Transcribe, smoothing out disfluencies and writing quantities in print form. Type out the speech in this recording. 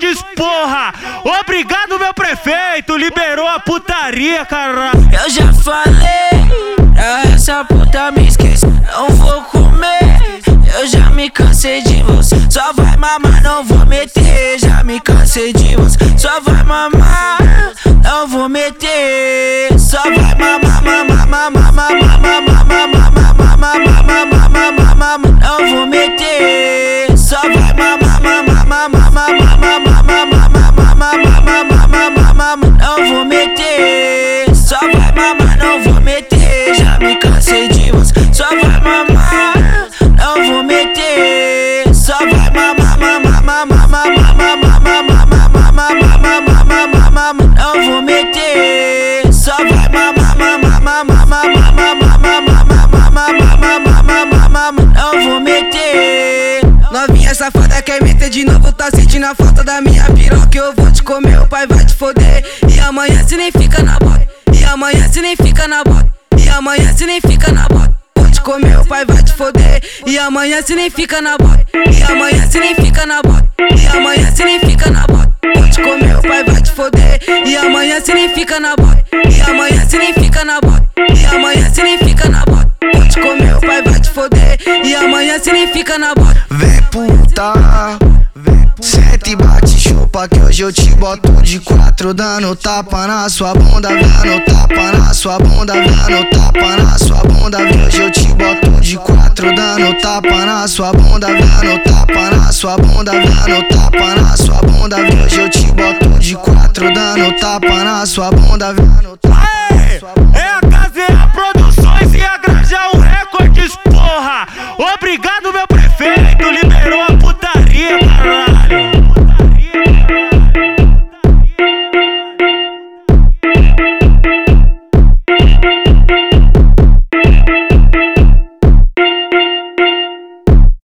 Recordes, porra! Obrigado, meu prefeito, liberou a putaria, caralho. Eu já falei, essa puta me esquece, não vou comer. Eu já me cansei de você, só vai mamar, não vou meter. Já me cansei de você, só vai mamar, não vou meter. Só vai mamar, mamar, mamar, mamar, mamar, mamar, mamar, mamar, mamar, não vou meter. Só vai mamar, mamar, mamar, mamar, mamar, mamar, mamar, não vou meter. Só vai mamar, não vou meter. Já me cansei de você, só vai mamar, não vou meter. Só vai mamar, mamar, mamar, mamar, mamar, mamar, não vou meter. Só vai mamar, mamar, mamar, mamar, mamar, não vou meter. Novinha safada quer meter de novo, tá sentindo a falta da minha piroca. Eu vou te comer, o pai vai te foder. E amanhã se nem fica na bota, e amanhã se nem fica na bota, e amanhã se nem fica na bota. Vou te comer, o pai vai te foder. E amanhã se nem fica na bota, e amanhã se nem fica na bota, e amanhã se nem fica na bota. Vou te comer, o pai vai te foder. E amanhã se nem fica na bota, e amanhã se nem fica na bota, e amanhã se nem fica na bota. Vou te comer, o pai vai te foder. E amanhã se nem fica na bota. Vem puta, senta e bate chupa que hoje eu te boto de quatro, dando tapa na sua bunda, dando tapa na sua bunda, dando tapa na sua bunda. Hoje eu te boto de quatro, dando tapa na sua bunda, dando tapa na sua bunda, dando tapa na sua bunda. Hoje eu te boto de quatro, dando tapa na sua bunda, dando tapa na sua bunda. É a KZA Produções e a Grajaú Recordes, porra! Obrigado, meu prefeito, liberou a